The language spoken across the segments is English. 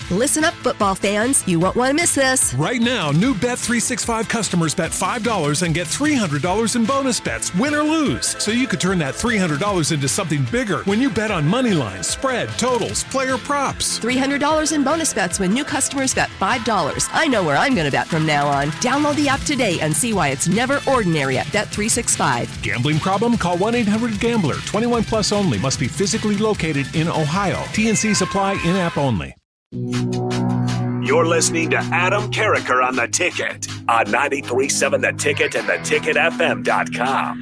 Listen up, football fans. You won't want to miss this. Right now, new Bet365 customers bet $5 and get $300 in bonus bets, win or lose. So you could turn that $300 into something bigger when you bet on money lines, spread, totals, player props. $300 in bonus bets when new customers bet $5. I know where I'm going to bet from now on. Download the app today and see why it's never ordinary at Bet365. Gambling problem? Call 1-800-GAMBLER. 21 plus only. Must be physically located in Ohio. T&Cs apply. In-app only. You're listening to Adam Carriker on The Ticket on 93.7 The Ticket and theticketfm.com.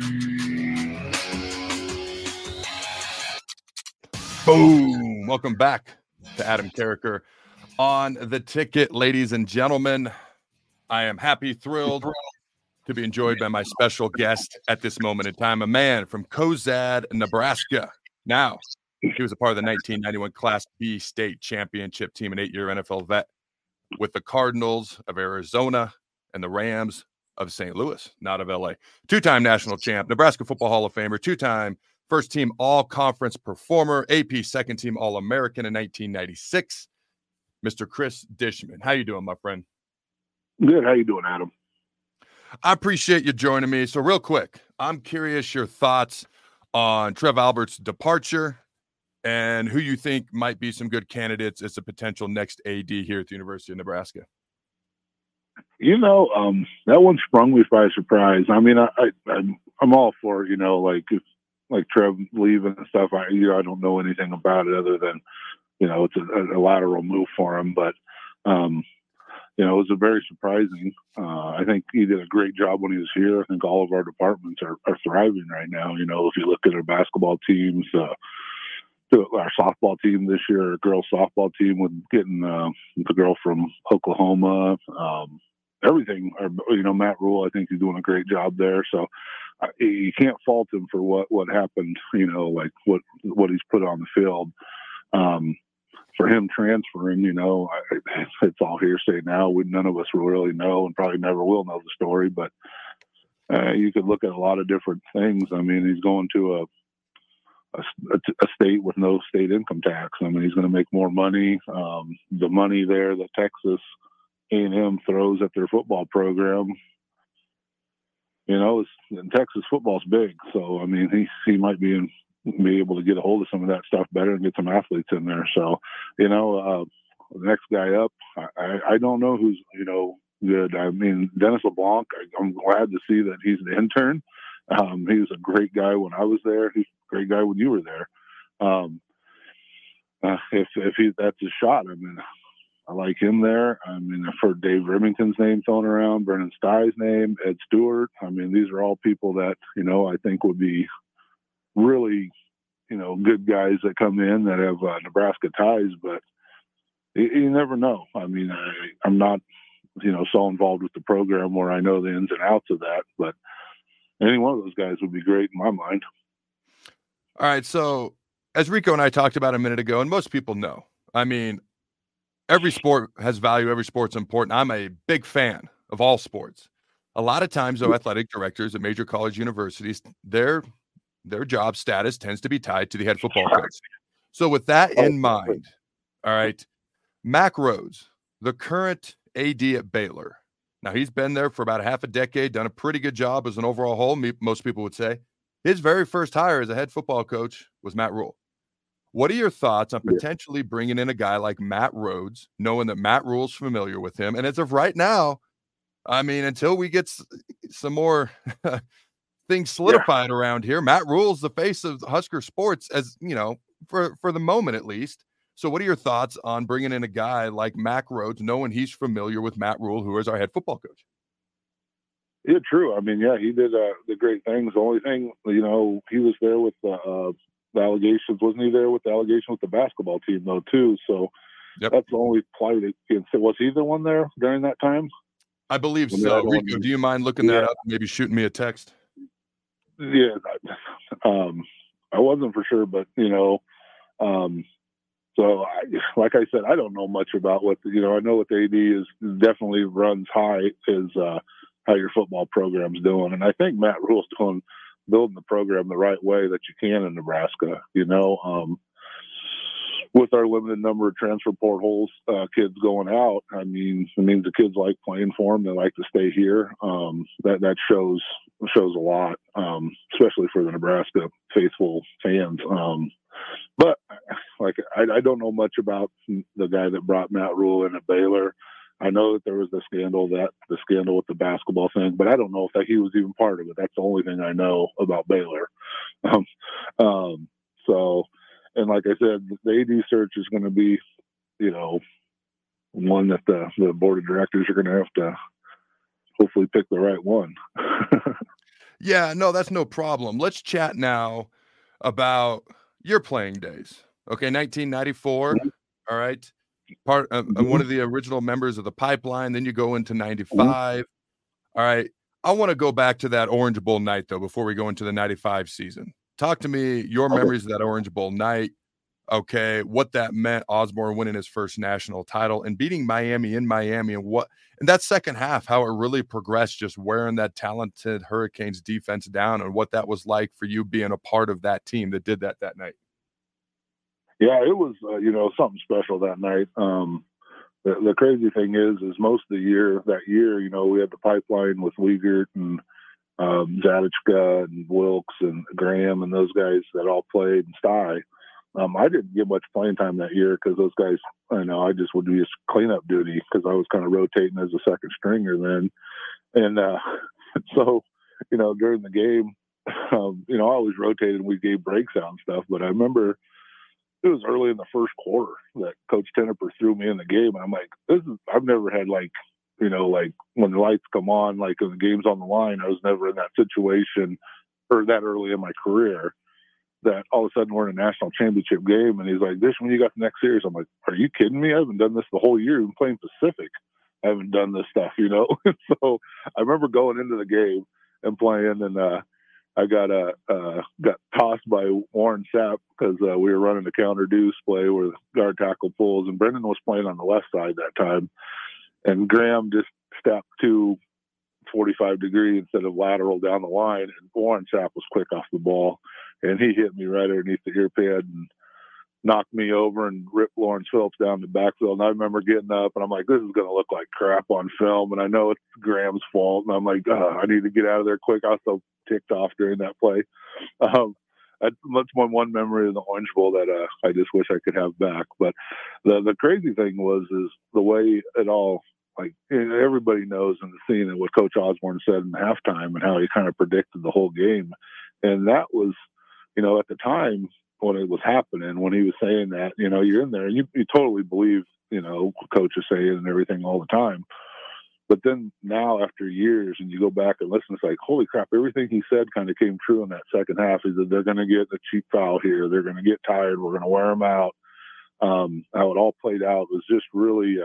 Boom. Welcome back to Adam Carriker on The Ticket, ladies and gentlemen. I am happy, thrilled to be enjoyed by my special guest at this moment in time, a man from Cozad, Nebraska. Now, he was a part of the 1991 Class B state championship team, an 8-year NFL vet with the Cardinals of Arizona and the Rams of St. Louis, not of LA. Two-time national champ, Nebraska Football Hall of Famer, two-time first-team all-conference performer, AP second-team All-American in 1996, Mr. Chris Dishman. How you doing, my friend? Good. How you doing, Adam? I appreciate you joining me. So real quick, I'm curious your thoughts on Trev Albert's departure and who you think might be some good candidates as a potential next AD here at the University of Nebraska. You know, that one sprung me by surprise. I mean, I'm all for, like Trev leaving and stuff. I don't know anything about it other than, it's a lateral move for him. But, it was a very surprising. I think he did a great job when he was here. I think all of our departments are thriving right now. If you look at our basketball teams, our softball team this year, our girls softball team with getting the girl from Oklahoma, everything. Matt Rule, I think he's doing a great job there. So you can't fault him for what happened. Like what he's put on the field. For him transferring, it's all hearsay now. None of us will really know, and probably never will know the story. But you could look at a lot of different things. I mean, he's going to a state with no state income tax. I mean, he's going to make more money. The money there that Texas A&M throws at their football program, and Texas football's big. So, I mean, he might be able to get a hold of some of that stuff better and get some athletes in there. So, the next guy up, I don't know who's, good. I mean, Dennis LeBlanc, I'm glad to see that he's the intern. He was a great guy when I was there. He's a great guy when you were there. If that's his shot, I mean, I like him there. I mean, I've heard Dave Remington's name thrown around, Brennan Stye's name, Ed Stewart. I mean, these are all people that, I think would be really, good guys that come in that have Nebraska ties, but you never know. I mean, I'm not, so involved with the program where I know the ins and outs of that, but any one of those guys would be great in my mind. All right. So as Rico and I talked about a minute ago, and most people know, I mean, every sport has value. Every sport's important. I'm a big fan of all sports. A lot of times, though, athletic directors at major college universities, their job status tends to be tied to the head football coach. So with that in mind, all right, Mack Rhoades, the current AD at Baylor. Now, he's been there for about half a decade, done a pretty good job as an overall whole, most people would say. His very first hire as a head football coach was Matt Rhule. What are your thoughts on potentially bringing in a guy like Matt Rhoades, knowing that Matt Rhule's familiar with him? And as of right now, I mean, until we get some more things solidified around here, Matt Rhule's the face of Husker sports, as for the moment at least. So what are your thoughts on bringing in a guy like Mack Rhoades, knowing he's familiar with Matt Rhule, who is our head football coach? Yeah, true. I mean, he did the great things. The only thing, he was there with the allegations. Wasn't he there with the allegation with the basketball team, though, too? So that's the only plight. Was he the one there during that time? I believe so. Rico, do you mind looking that up and maybe shooting me a text? Yeah. I wasn't for sure, but, so, like I said, I don't know much about what, I know what the AD is definitely runs high is how your football program's doing. And I think Matt Rhule's building the program the right way that you can in Nebraska. with our limited number of transfer portals, kids going out, I mean, it means the kids like playing for them. They like to stay here. That shows a lot, especially for the Nebraska faithful fans. But like, I don't know much about the guy that brought Matt Rhule in at Baylor. I know that there was the scandal with the basketball thing, but I don't know if he was even part of it. That's the only thing I know about Baylor. So, and like I said, the AD search is going to be, one that the board of directors are going to have to hopefully pick the right one. Yeah, no, that's no problem. Let's chat now about your playing days. Okay, 1994. Mm-hmm. All right. One of the original members of the Pipeline. Then you go into 95. All right. I want to go back to that Orange Bowl night, though, before we go into the 95 season. Talk to me your memories of that Orange Bowl night. Okay, what that meant, Osborne winning his first national title and beating Miami in Miami, and that second half, how it really progressed, just wearing that talented Hurricanes defense down, and what that was like for you being a part of that team that did that night. Yeah, it was, something special that night. The crazy thing is most of that year, we had the Pipeline with Wiegert and Zadechka and Wilkes and Graham and those guys that all played, and Sty. I didn't get much playing time that year because those guys, I just would do just cleanup duty because I was kind of rotating as a second stringer then. And so, during the game, I always rotated and we gave breaks out and stuff. But I remember it was early in the first quarter that Coach Tenneper threw me in the game. And I'm like, I've never had like when the lights come on, like when the game's on the line, I was never in that situation or that early in my career that all of a sudden we're in a national championship game. And he's like, "This when you got the next series." I'm like, "Are you kidding me? I haven't done this the whole year. I've been playing Pacific. I haven't done this stuff, So I remember going into the game and playing, and I got tossed by Warren Sapp because we were running the counter deuce play where the guard tackle pulls, and Brendan was playing on the left side that time. And Graham just stepped to 45 degree instead of lateral down the line. And Warren Sapp was quick off the ball. And he hit me right underneath the ear pad and knocked me over and ripped Lawrence Phillips down the backfield. And I remember getting up and I'm like, this is going to look like crap on film. And I know it's Graham's fault. And I'm like, I need to get out of there quick. I was so ticked off during that play. That's my one memory of the Orange Bowl that I just wish I could have back. But the crazy thing is the way it all, like everybody knows in the scene and what Coach Osborne said in halftime and how he kind of predicted the whole game. And that was, at the time when it was happening, when he was saying that, you're in there, you totally believe, what Coach is saying and everything all the time. But then now after years and you go back and listen, it's like, holy crap, everything he said kind of came true in that second half. He said, they're going to get a cheap foul here. They're going to get tired. We're going to wear them out. How it all played out was just really,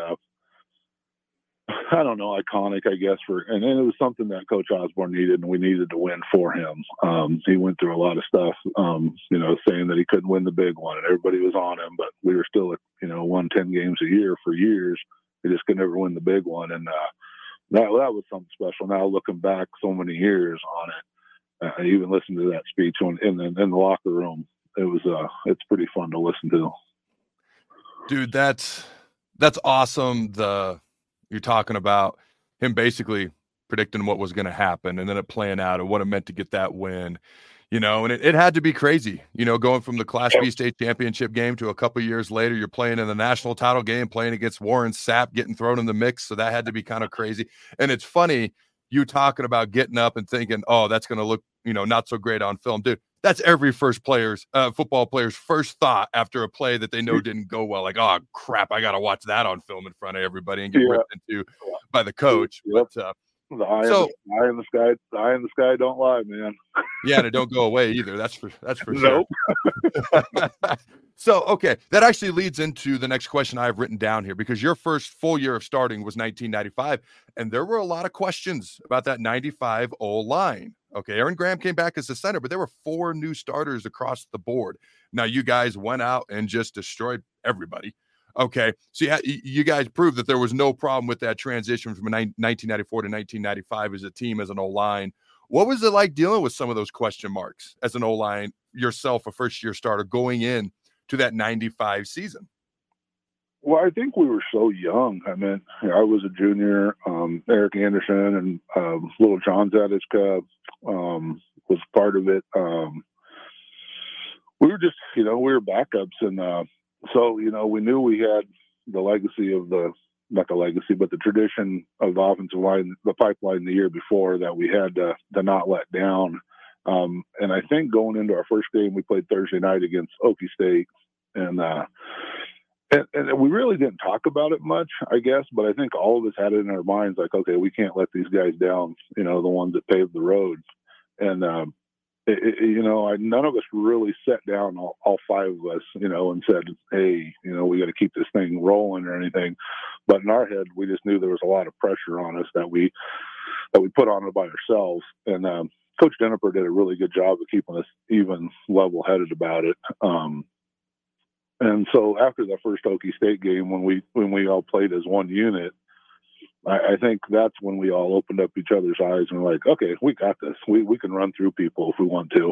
iconic, I guess, and it was something that Coach Osborne needed, and we needed to win for him. He went through a lot of stuff, saying that he couldn't win the big one, and everybody was on him, but we were still, won 10 games a year for years. We just could never win the big one, and that was something special. Now looking back so many years on it, I even listened to that speech in the locker room. It's pretty fun to listen to. Dude, that's awesome. You're talking about him basically predicting what was going to happen and then it playing out and what it meant to get that win, and it had to be crazy, going from the Class B state championship game to a couple years later, you're playing in the national title game, playing against Warren Sapp, getting thrown in the mix. So that had to be kind of crazy. And it's funny, you talking about getting up and thinking, oh, that's going to look, not so great on film. Dude, that's every football player's first thought after a play that they know didn't go well. Like, oh crap, I got to watch that on film in front of everybody and get ripped into by the coach. Yep. But, the eye in the sky don't lie, man. Yeah, and it don't go away either. That's for Nope. Sure. So, okay, that actually leads into the next question I have written down here, because your first full year of starting was 1995, and there were a lot of questions about that 95 O-line. Okay, Aaron Graham came back as the center, but there were 4 new starters across the board. Now, you guys went out and just destroyed everybody. Okay, so you guys proved that there was no problem with that transition from 1994 to 1995 as a team, as an O-line. What was it like dealing with some of those question marks as an O-line yourself, a first-year starter, going in to that 95 season? Well, I think we were so young. I mean, I was a junior. Eric Anderson and little John Zadichka was part of it. We were just, we were backups. And so, we knew we had the legacy of not the legacy, but the tradition of the offensive line, the pipeline the year before that we had to not let down. And I think going into our first game, we played Thursday night against Okie State. And we really didn't talk about it much, I guess, but I think all of us had it in our minds, like, okay, we can't let these guys down, the ones that paved the road. And, none of us really sat down, all five of us, and said, hey, we got to keep this thing rolling or anything. But in our head, we just knew there was a lot of pressure on us that we put on it by ourselves. And Coach Denneper did a really good job of keeping us even level-headed about it. And so after the first Okie State game, when we all played as one unit, I think that's when we all opened up each other's eyes and were like, okay, we got this. We can run through people if we want to.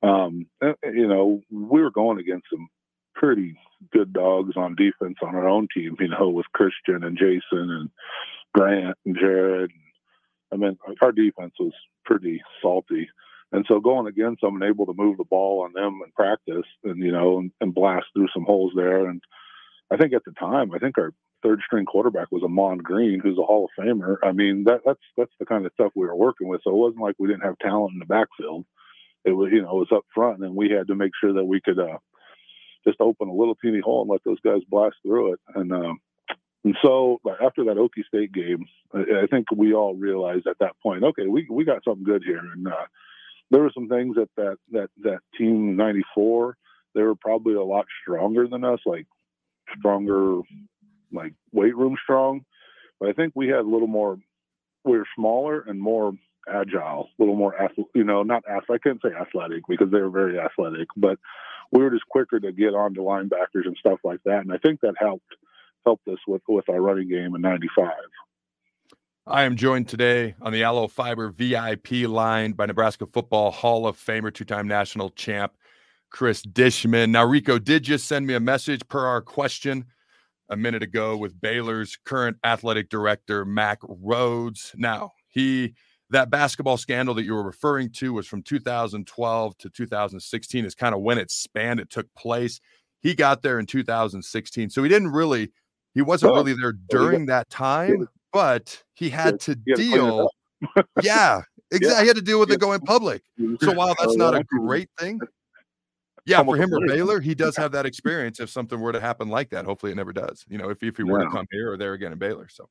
We were going against some pretty good dogs on defense on our own team, with Christian and Jason and Grant and Jared. I mean, our defense was pretty salty. And so going against them and able to move the ball on them in practice and blast through some holes there. And I think at the time, our third string quarterback was Amon Green, who's a Hall of Famer. I mean, that's the kind of stuff we were working with. So it wasn't like we didn't have talent in the backfield. It was, it was up front, and we had to make sure that we could just open a little teeny hole and let those guys blast through it. And so after that Okie State game, I think we all realized at that point, okay, we got something good here. And there were some things that team 94, they were probably a lot stronger than us, like stronger, like weight room strong. But I think we had a little more, we were smaller and more agile, a little more, not athletic. I couldn't say athletic because they were very athletic, but we were just quicker to get onto linebackers and stuff like that. And I think that helped us with our running game in 95. I am joined today on the Aloe Fiber VIP line by Nebraska Football Hall of Famer, two-time national champ, Chris Dishman. Now, Rico did just send me a message per our question a minute ago with Baylor's current athletic director, Mack Rhoades. Now, that basketball scandal that you were referring to was from 2012 to 2016 is kind of when it spanned. It took place. He got there in 2016. So he wasn't really there during that time, but he had to deal. Yeah, exactly. He had to deal with it going public. So while that's not a great thing, yeah, for him or Baylor, he does have that experience if something were to happen like that. Hopefully it never does, if he were to come here or there again in Baylor. So,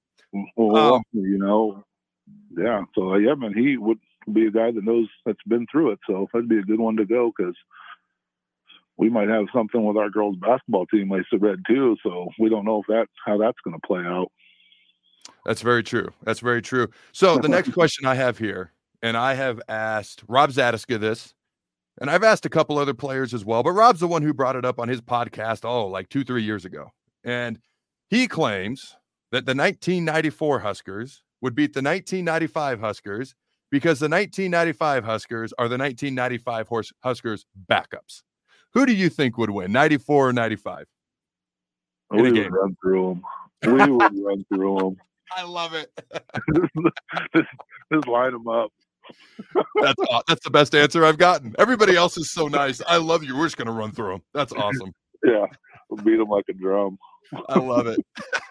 yeah. So, man, he would be a guy that's been through it. So that'd be a good one to go because we might have something with our girls basketball team, like I said, too. So we don't know how that's going to play out. That's very true. That's very true. So the next question I have here, and I have asked Rob Zadichka this, and I've asked a couple other players as well, but Rob's the one who brought it up on his podcast, like 2-3 years ago. And he claims that the 1994 Huskers would beat the 1995 Huskers because the 1995 Huskers are the 1995 Huskers backups. Who do you think would win, 94 or 95? We would run through them. I love it. just line them up. That's the best answer I've gotten. Everybody else is so nice. I love you. We're just going to run through them. That's awesome. Yeah, we'll beat them like a drum. I love it.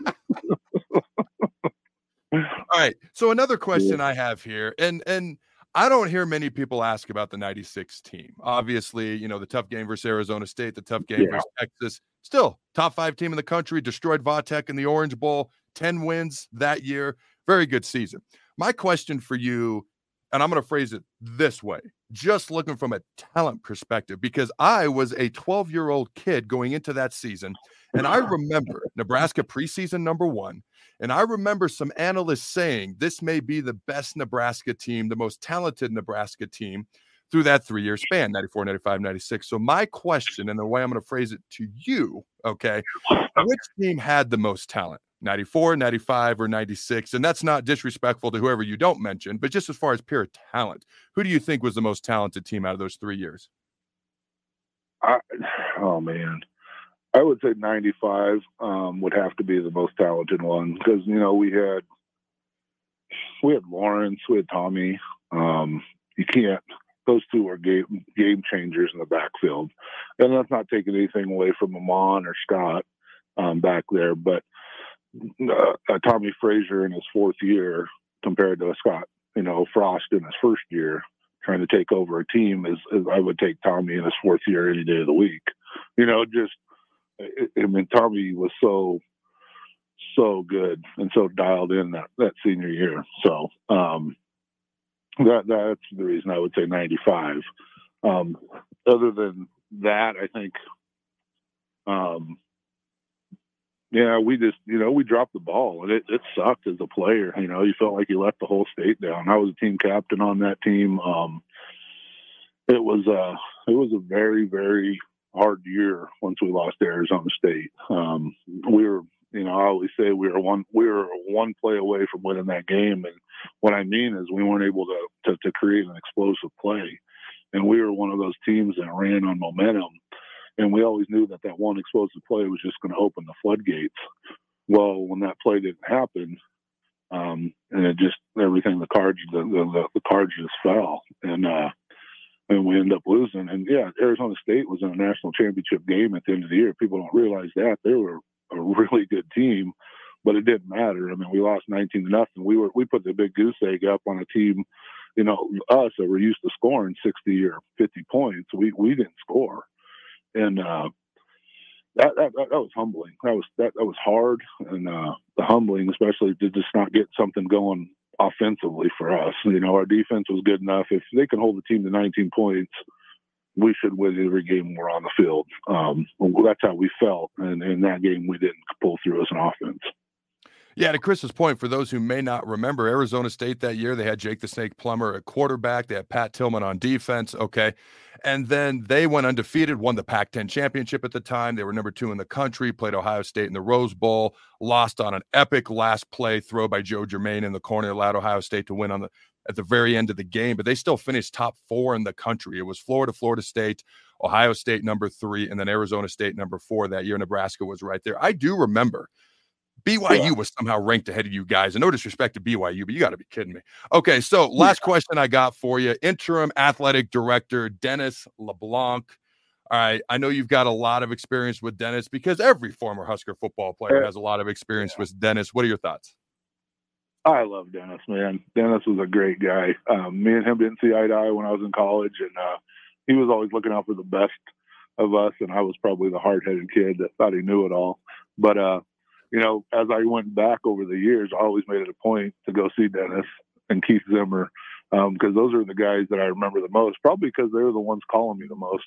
All right. So another question I have here, and I don't hear many people ask about the 96 team. Obviously, the tough game versus Arizona State, the tough game versus Texas. Still, top 5 team in the country, destroyed Vautech in the Orange Bowl, 10 wins that year. Very good season. My question for you, and I'm going to phrase it this way, just looking from a talent perspective, because I was a 12-year-old kid going into that season, and I remember Nebraska preseason #1, and I remember some analysts saying this may be the best Nebraska team, the most talented Nebraska team through that 3-year span, 94, 95, 96. So my question, and the way I'm going to phrase it to you, okay, which team had the most talent? 94, 95, or 96? And that's not disrespectful to whoever you don't mention, but just as far as pure talent, who do you think was the most talented team out of those 3 years? Oh, man. I would say 95 would have to be the most talented one because, you know, we had Lawrence, we had Tommy. You can't. Those two are game changers in the backfield, and that's not taking anything away from Amon or Scott back there. But Tommy Frazier in his fourth year compared to Scott, you know, Frost in his first year, trying to take over a team is I would take Tommy in his fourth year any day of the week. You know, just I mean, Tommy was so good and so dialed in that senior year. So that's the reason I would say 95. Other than that, I think, we just, you know, we dropped the ball and it sucked as a player. You know, you felt like you let the whole state down. I was a team captain on that team. It was a very, very hard year once we lost to Arizona State. We were, you know, I always say we were one play away from winning that game. And what I mean is we weren't able to create an explosive play. And we were one of those teams that ran on momentum. And we always knew that one explosive play was just going to open the floodgates. Well, when that play didn't happen, and it just, everything, the cards just fell. And we ended up losing. And yeah, Arizona State was in a national championship game at the end of the year. People don't realize that. They were a really good team, but it didn't matter. I mean, we lost 19-0. We put the big goose egg up on a team, you know, us that were used to scoring 60 or 50 points. We didn't score. And that was humbling. That was hard, and the humbling, especially to just not get something going offensively for us. You know, our defense was good enough. If they can hold the team to 19 points, we should win every game we're on the field. That's how we felt, and in that game we didn't pull through as an offense. Yeah, to Chris's point, for those who may not remember, Arizona State that year, they had Jake the Snake Plummer at quarterback. They had Pat Tillman on defense. Okay. And then they went undefeated, won the Pac-10 championship at the time. They were number 2 in the country, played Ohio State in the Rose Bowl, lost on an epic last play throw by Joe Germain in the corner, allowed Ohio State to win at the very end of the game, but they still finished top 4 in the country. It was Florida State, Ohio State number 3, and then Arizona State number 4 that year. Nebraska was right there. I do remember BYU was somehow ranked ahead of you guys. And no disrespect to BYU, but you got to be kidding me. Okay, so last question I got for you. Interim athletic director Dennis LeBlanc. All right, I know you've got a lot of experience with Dennis because every former Husker football player has a lot of experience with Dennis. What are your thoughts? I love Dennis, man. Dennis was a great guy. Me and him didn't see eye to eye when I was in college, and he was always looking out for the best of us, and I was probably the hard-headed kid that thought he knew it all. But you know, as I went back over the years, I always made it a point to go see Dennis and Keith Zimmer because those are the guys that I remember the most, probably because they were the ones calling me the most.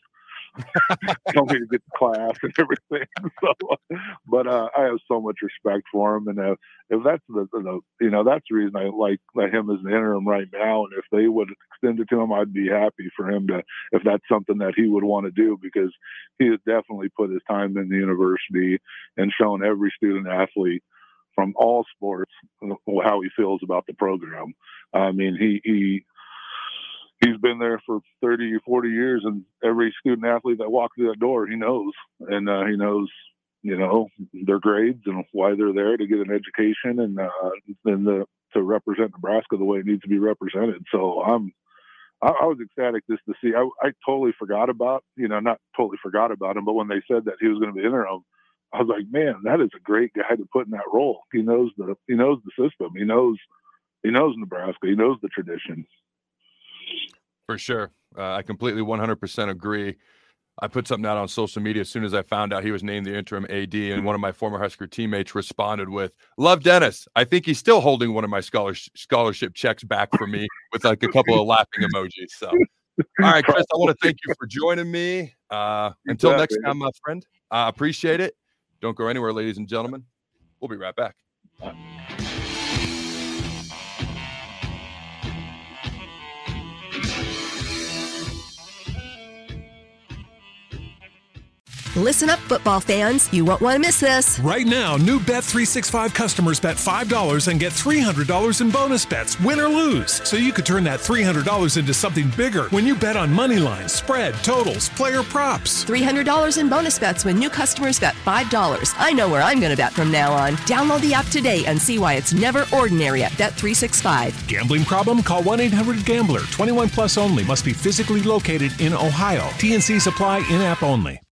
Tell me to get to class and everything. So, but I have so much respect for him, and if that's that's the reason I like him as an interim right now. And if they would extend it to him, I'd be happy for him to, if that's something that he would want to do, because he has definitely put his time in the university and shown every student athlete from all sports how he feels about the program. I mean, He's been there for 30 or 40 years, and every student athlete that walks through that door, he knows. And he knows, you know, their grades and why they're there to get an education and to represent Nebraska the way it needs to be represented. So I was ecstatic just to see. I totally forgot about, not totally forgot about him, but when they said that he was going to be interim, I was like, man, that is a great guy to put in that role. He knows the system. He knows Nebraska. He knows the tradition. For sure. I completely 100% agree. I put something out on social media as soon as I found out he was named the interim AD, and one of my former Husker teammates responded with, "Love Dennis. I think he's still holding one of my scholarship checks back for me," with like a couple of laughing emojis. So, all right, Chris, I want to thank you for joining me. Until next time, my friend, I appreciate it. Don't go anywhere, ladies and gentlemen. We'll be right back. Listen up, football fans. You won't want to miss this. Right now, new Bet365 customers bet $5 and get $300 in bonus bets, win or lose. So you could turn that $300 into something bigger when you bet on money lines, spread, totals, player props. $300 in bonus bets when new customers bet $5. I know where I'm going to bet from now on. Download the app today and see why it's never ordinary at Bet365. Gambling problem? Call 1-800-GAMBLER. 21 plus only. Must be physically located in Ohio. T&Cs apply. In-app only.